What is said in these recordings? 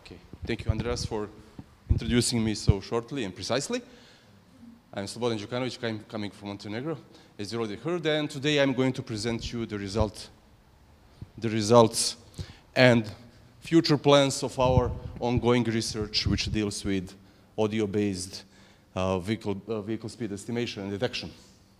Okay. Thank you, Andreas, for introducing me so shortly and precisely. I'm Slobodan Đukanović, I'm coming from Montenegro, as you already heard, and today I'm going to present you the results and future plans of our ongoing research, which deals with audio-based vehicle speed estimation and detection.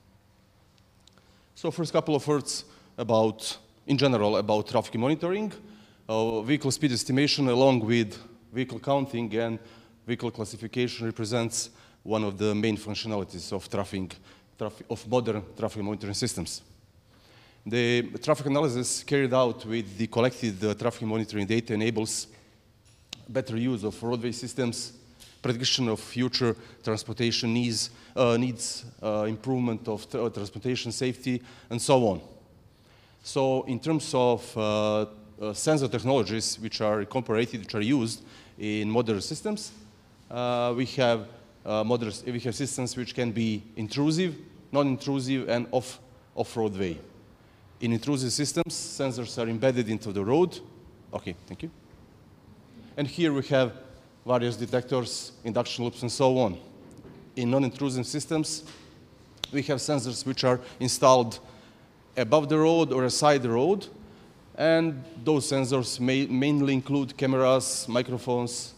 So first couple of words about, in general, about traffic monitoring. Vehicle speed estimation, along with vehicle counting and vehicle classification, represents one of the main functionalities of modern traffic monitoring systems. The traffic analysis carried out with the collected traffic monitoring data enables better use of roadway systems, prediction of future transportation needs, improvement of transportation safety, and so on. So in terms of sensor technologies which are incorporated, which are used in modern systems, we have systems which can be intrusive, non-intrusive, and off-roadway. In intrusive systems, sensors are embedded into the road. Okay, thank you. And here we have various detectors, induction loops, and so on. In non-intrusive systems, we have sensors which are installed above the road or aside the road, and those sensors mainly include cameras, microphones,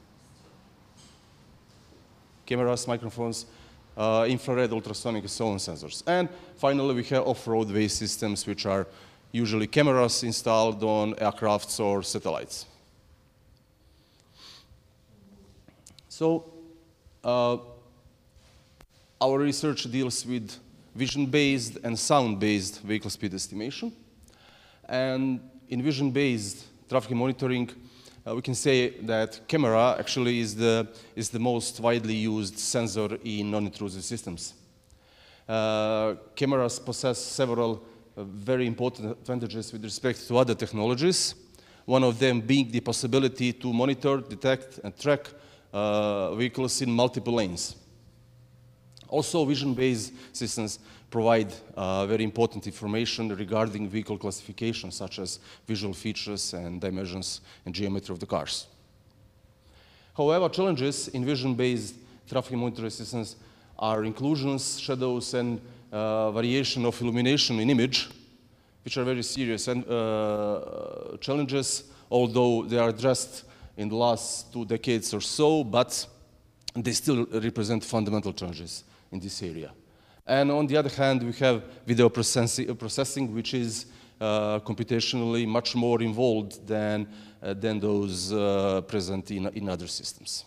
infrared, ultrasonic, and so on sensors. And finally, we have off-roadway systems, which are usually cameras installed on aircrafts or satellites. So our research deals with vision-based and sound-based vehicle speed estimation. And in vision-based traffic monitoring, we can say that camera actually is the most widely used sensor in non-intrusive systems. Cameras possess several very important advantages with respect to other technologies, one of them being the possibility to monitor, detect, and track vehicles in multiple lanes. Also, vision-based systems provide very important information regarding vehicle classification, such as visual features and dimensions and geometry of the cars. However, challenges in vision-based traffic monitoring systems are inclusions, shadows, and variation of illumination in image, which are very serious and challenges, although they are addressed in the last 2 decades or so, but they still represent fundamental challenges in this area. And on the other hand, we have video processing, which is computationally much more involved than those present in other systems.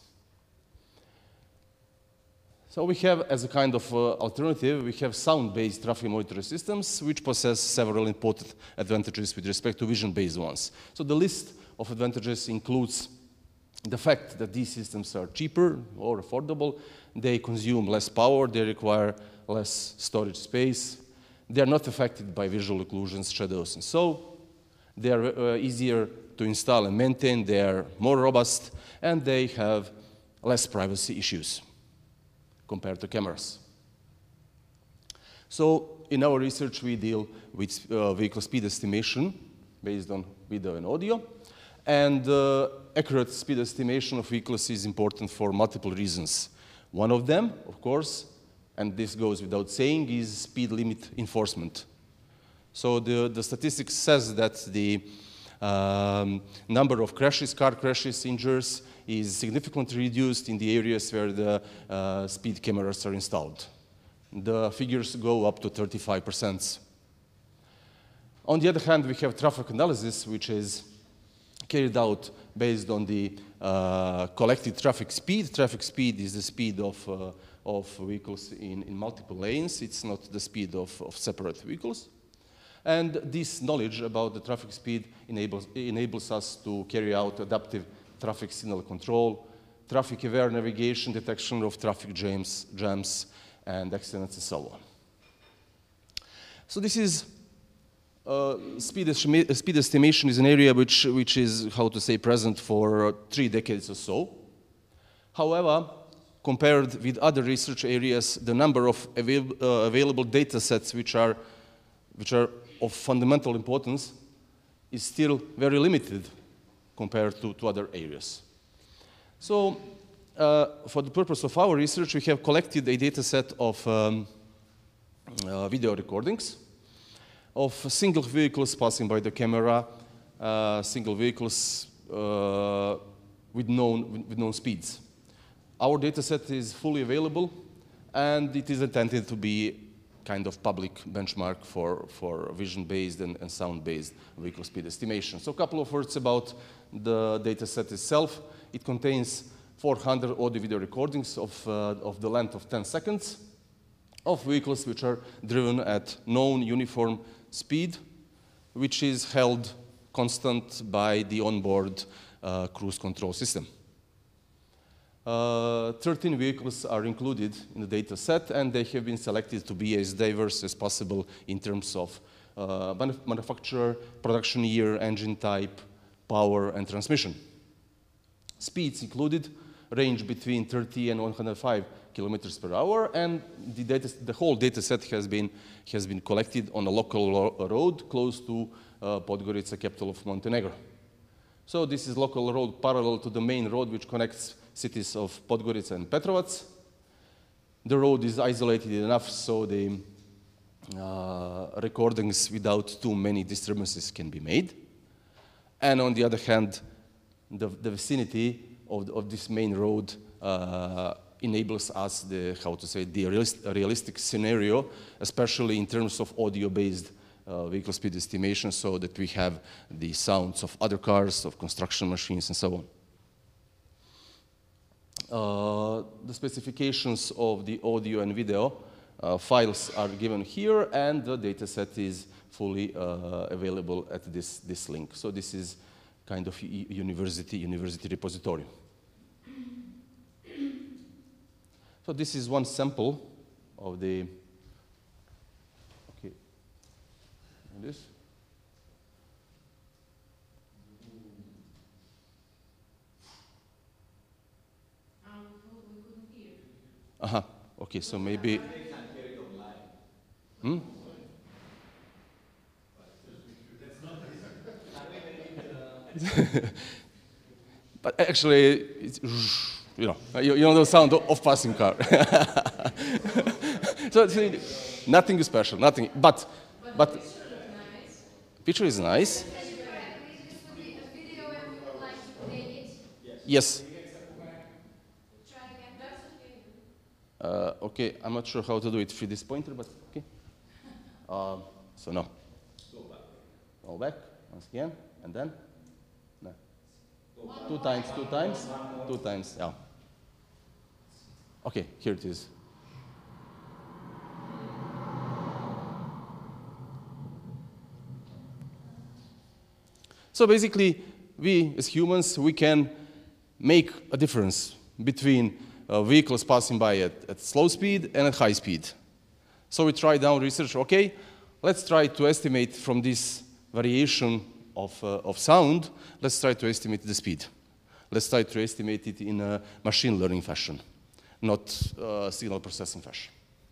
So we have, as a kind of alternative, we have sound-based traffic monitoring systems, which possess several important advantages with respect to vision-based ones. So the list of advantages includes the fact that these systems are cheaper or affordable, they consume less power, they require less storage space, they are not affected by visual occlusions, shadows, and so they are easier to install and maintain, they are more robust, and they have less privacy issues compared to cameras. So in our research, we deal with vehicle speed estimation based on video and audio, and accurate speed estimation of vehicles is important for multiple reasons. One of them, of course, and this goes without saying, is speed limit enforcement. So the statistics says that the number of crashes, car crashes, injuries, is significantly reduced in the areas where the speed cameras are installed. The figures go up to 35%. On the other hand, we have traffic analysis, which is carried out based on the collected traffic speed. Traffic speed is the speed of vehicles in multiple lanes. It's not the speed of separate vehicles. And this knowledge about the traffic speed enables us to carry out adaptive traffic signal control, traffic-aware navigation, detection of traffic jams and accidents, and so on. So this is speed estimation is an area which is, how to say, present for 3 decades or so. However, compared with other research areas, the number of available data sets which are of fundamental importance is still very limited compared to other areas. So for the purpose of our research, we have collected a data set of video recordings of single vehicles passing by the camera, single vehicles with known speeds. Our data set is fully available, and it is intended to be kind of public benchmark for vision-based and sound-based vehicle speed estimation. So a couple of words about the data set itself. It contains 400 audio-video recordings of the length of 10 seconds of vehicles which are driven at known uniform speed, which is held constant by the onboard cruise control system. 13 vehicles are included in the data set, and they have been selected to be as diverse as possible in terms of manufacturer, production year, engine type, power, and transmission. Speeds included range between 30 and 105 kilometers per hour, and the whole data set has been collected on a local road close to Podgorica, capital of Montenegro. So this is local road parallel to the main road which connects cities of Podgorica and Petrovac. The road is isolated enough so the recordings without too many disturbances can be made. And on the other hand, the vicinity of this main road enables us the realistic scenario, especially in terms of audio-based vehicle speed estimation, so that we have the sounds of other cars, of construction machines, and so on. The specifications of the audio and video files are given here, and the data set is fully available at this link. So this is kind of university repository. So this is one sample of the, okay, this. Okay, so maybe. Hmm? But actually, it's, you know the sound of passing car. So it's nothing special, nothing. But picture is nice. Yes. Okay, I'm not sure how to do it through this pointer, but okay. So no. Go back once again, and then. No. Two times, yeah. Okay, here it is. So basically, we as humans, we can make a difference between vehicles passing by at slow speed and at high speed. So we tried down research, okay, let's try to estimate from this variation of sound, let's try to estimate the speed. Let's try to estimate it in a machine learning fashion, not signal processing fashion.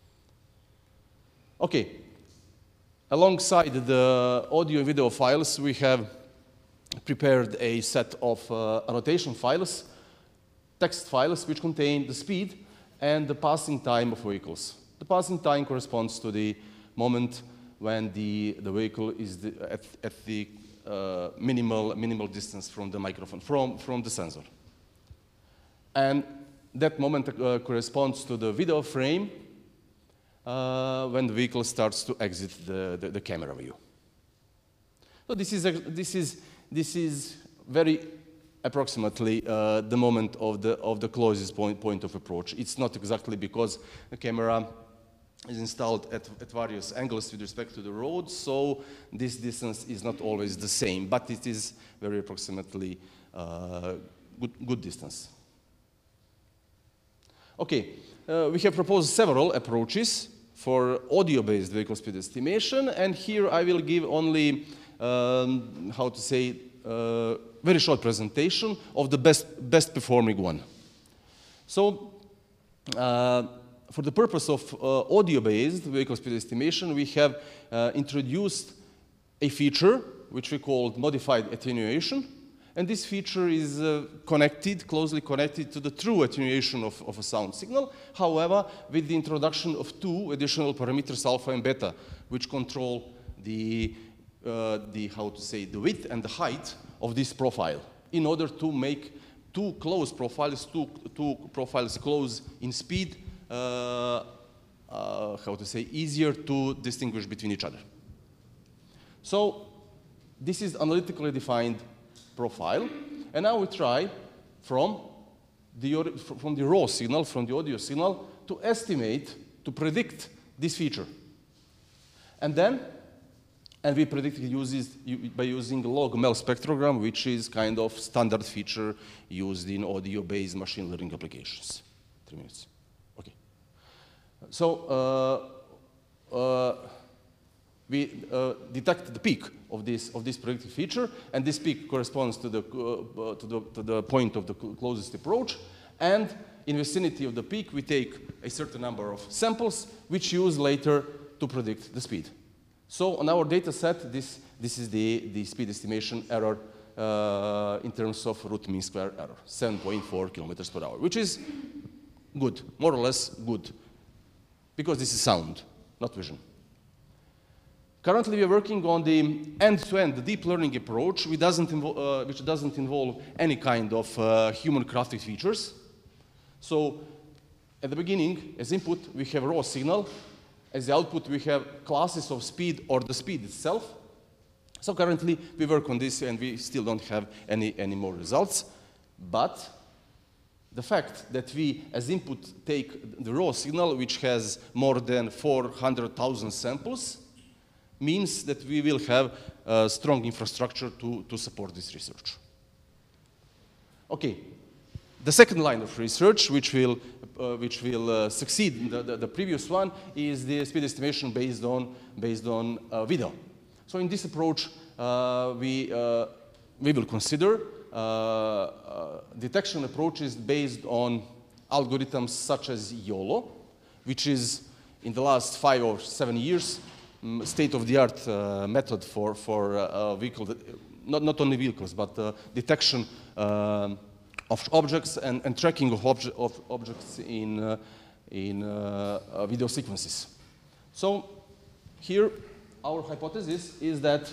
Okay, alongside the audio and video files, we have prepared a set of annotation files, text files which contain the speed and the passing time of vehicles. The passing time corresponds to the moment when the vehicle is at the minimal distance from the microphone, from the sensor. And that moment corresponds to the video frame when the vehicle starts to exit the camera view. So this is very approximately the moment of the closest point of approach. It's not exactly because the camera is installed at various angles with respect to the road, so this distance is not always the same, but it is very approximately good distance. Okay, we have proposed several approaches for audio-based vehicle speed estimation, and here I will give only, how to say, very short presentation of the best performing one. So, for the purpose of audio-based vehicle speed estimation, we have introduced a feature which we called modified attenuation, And this feature is closely connected to the true attenuation of a sound signal. However, with the introduction of two additional parameters, alpha and beta, which control the width and the height of this profile, in order to make two profiles close in speed, easier to distinguish between each other. So this is analytically defined profile, and now we try from the raw signal, from the audio signal, to estimate, to predict this feature. And we predict it by using log-MEL spectrogram, which is kind of standard feature used in audio-based machine learning applications. 3 minutes. Okay. So we detect the peak of this predictive feature, and this peak corresponds to the point of the closest approach. And in vicinity of the peak, we take a certain number of samples, which use later to predict the speed. So on our data set, this is the speed estimation error in terms of root mean square error, 7.4 kilometers per hour, which is good, more or less good, because this is sound, not vision. Currently, we are working on the end-to-end, the deep learning approach, which doesn't involve any kind of human-crafted features. So at the beginning, as input, we have raw signal. As the output, we have classes of speed or the speed itself. So currently, we work on this, and we still don't have any more results. But the fact that we, as input, take the raw signal, which has more than 400,000 samples, means that we will have a strong infrastructure to support this research. Okay, the second line of research, which will succeed the previous one, is the speed estimation based on video. So in this approach, we will consider detection approaches based on algorithms such as YOLO, which is in the last 5 or 7 years state-of-the-art method for vehicle, not only vehicles, but detection of objects and tracking of objects in video sequences. So here, our hypothesis is that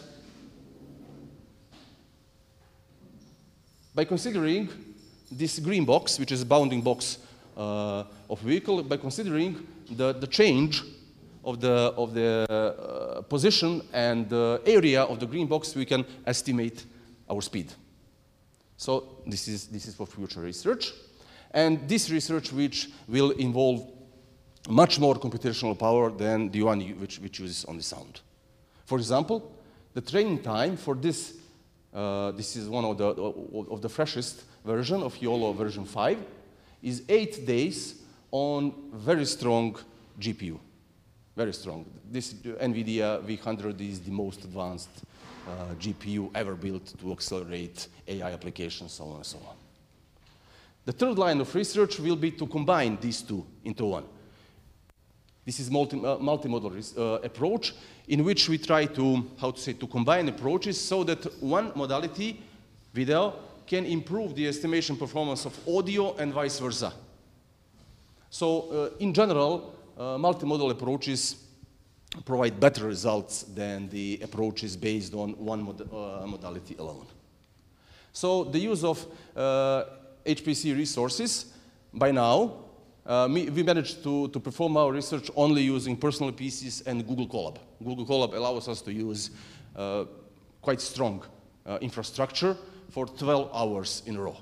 by considering this green box, which is a bounding box of vehicle, by considering the change of the position and the area of the green box, we can estimate our speed. So this is for future research. And this research, which will involve much more computational power than the one which uses only sound. For example, the training time for this is one of the freshest version of YOLO version 5, is 8 days on very strong GPU. Very strong. This NVIDIA V100 is the most advanced GPU ever built to accelerate AI applications, so on and so on. The third line of research will be to combine these two into one. This is multimodal approach in which we try to, to combine approaches so that one modality, video, can improve the estimation performance of audio and vice versa. So in general, multimodal approaches provide better results than the approaches based on one modality alone. So the use of HPC resources, by now, we managed to perform our research only using personal PCs and Google Colab. Google Colab allows us to use quite strong infrastructure for 12 hours in a row.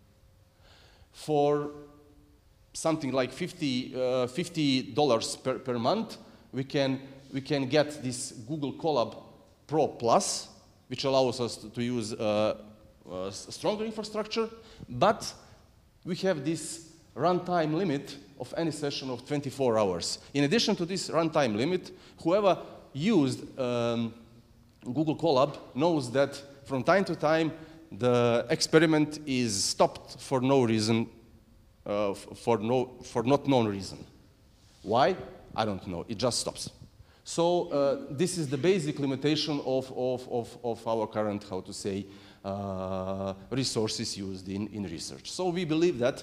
For something like $50 per month, we can get this Google Colab Pro Plus, which allows us to use stronger infrastructure, but we have this runtime limit of any session of 24 hours. In addition to this runtime limit, whoever used Google Colab knows that from time to time the experiment is stopped for no reason, for not known reason. Why? I don't know. It just stops. So this is the basic limitation of our current, resources used in research. So we believe that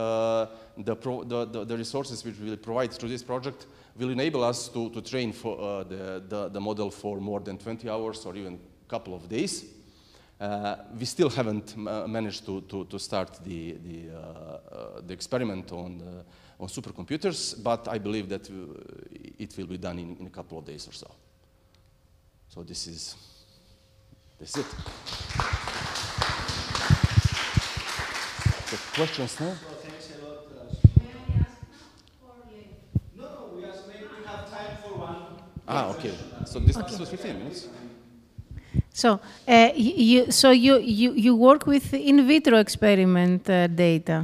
the resources which we will provide through this project will enable us to train for the model for more than 20 hours or even a couple of days. We still haven't managed to start the experiment on supercomputers, but I believe that it will be done in a couple of days or so. So this is it. The questions now? Well, thanks a lot. May I ask now or later? No, we asked maybe we have time for one. Okay. So this was 15 minutes. So, you work with in vitro experiment data,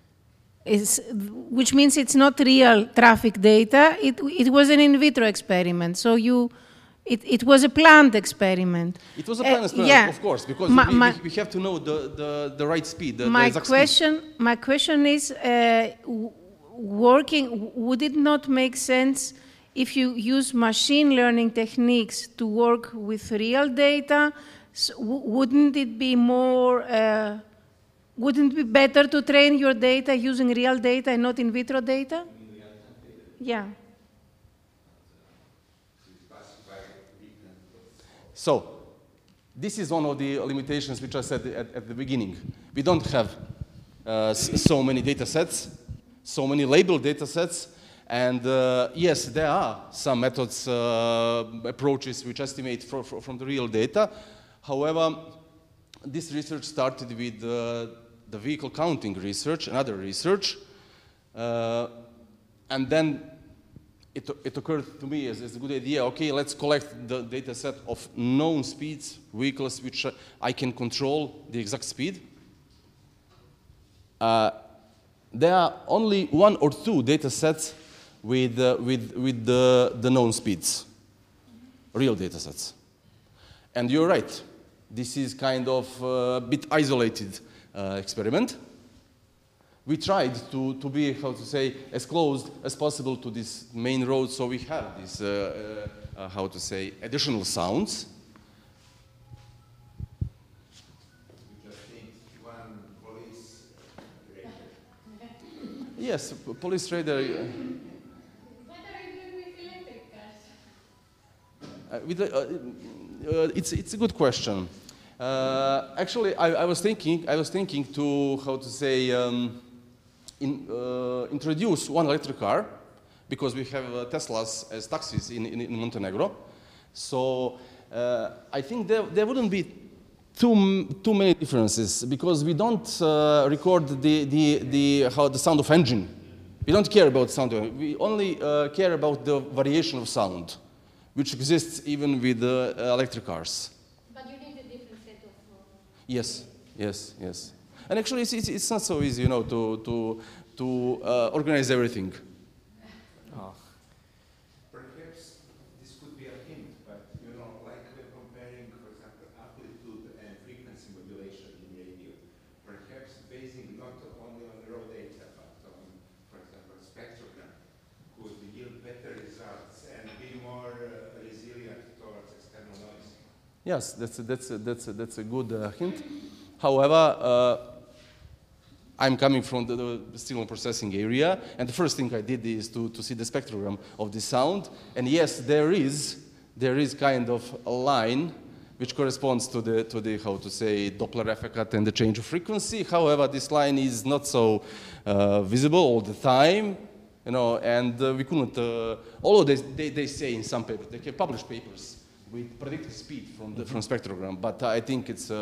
which means it's not real traffic data. It was an in vitro experiment. So it was a planned experiment. It was a planned experiment, yeah. of course, because we have to know the right speed. My question is, would it not make sense if you use machine learning techniques to work with real data? So wouldn't it be better to train your data using real data and not in vitro data? Yeah. So, this is one of the limitations which I said at the beginning. We don't have so many data sets, so many labeled data sets, and yes, there are some methods, approaches which estimate from the real data. However, this research started with the vehicle counting research and other research, and then it occurred to me as a good idea, okay, let's collect the data set of known speeds, vehicles which I can control the exact speed. There are only 1 or 2 data sets with the known speeds, real data sets. And you're right, this is kind of a bit isolated experiment. We tried to be, how to say, as close as possible to this main road, so we have these, how to say, additional sounds. You just need one police radar. Yes, police radar. What are you doing with electric cars? It's a good question. Actually, I was thinking to, how to say, introduce one electric car, because we have Teslas as taxis in Montenegro. So I think there wouldn't be too many differences, because we don't record the sound of engine. We don't care about sound. We only care about the variation of sound, which exists even with electric cars. But you need a different set of... Yes, yes, yes. And actually, it's not so easy, you know, to organize everything. Perhaps this could be a hint, but you know, like we're comparing, for example, amplitude and frequency modulation in radio. Perhaps basing not only on raw data, but on, for example, spectrogram, could yield better results and be more resilient towards external noise. Yes, that's a good hint. However, I'm coming from the signal processing area, and the first thing I did is to see the spectrogram of the sound. And yes, there is kind of a line which corresponds to the how to say, Doppler effect and the change of frequency. However, this line is not so visible all the time, you know, and we couldn't. Although they say in some papers, they have published papers with predicted speed from spectrogram, but I think it's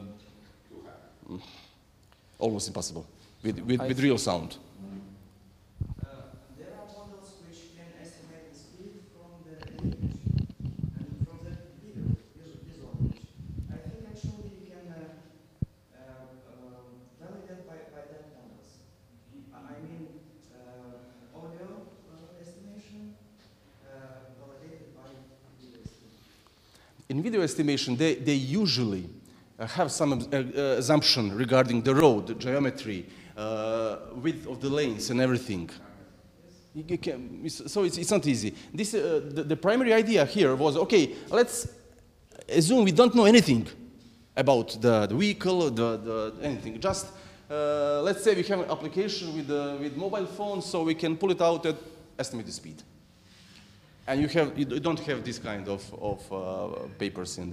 almost impossible with real sound. There are models which can estimate the speed from the image and from the visual image. I think actually you can validate by that models. I mean, audio estimation validated by video estimation. In video estimation, they usually have some assumption regarding the road, the geometry, width of the lanes and everything. So it's not easy. This, the primary idea here was, okay, let's assume we don't know anything. about the vehicle, anything. Just let's say we have an application with mobile phones, so we can pull it out at estimated speed. And you don't have this kind of papers in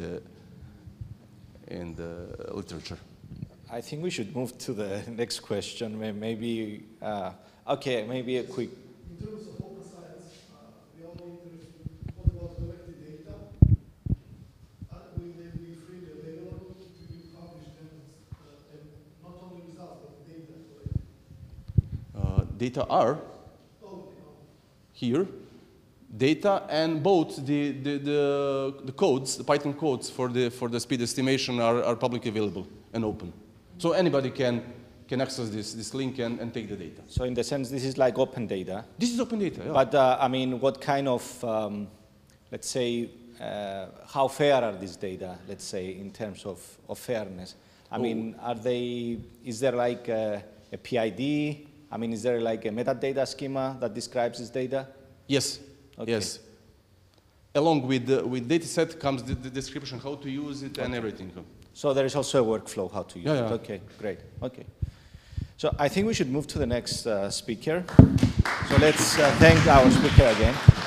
the literature. I think we should move to the next question. Maybe, okay, maybe a quick. In terms of open science, we are only interested in what about collected data? Will they be freely available to be published and not only results, but data collected? Data are here. Data and both the codes, the Python codes for the speed estimation are publicly available and open. So anybody can access this link and take the data. So in the sense, this is like open data. This is open data, yeah. But I mean, what kind of, let's say, how fair are these data, let's say, in terms of fairness? I mean, is there like a PID? I mean, is there like a metadata schema that describes this data? Yes, okay. Yes. Along with data set comes the description, how to use it and everything. So there is also a workflow how to use it. Yeah. Okay, great. Okay. So I think we should move to the next speaker. So let's thank our speaker again.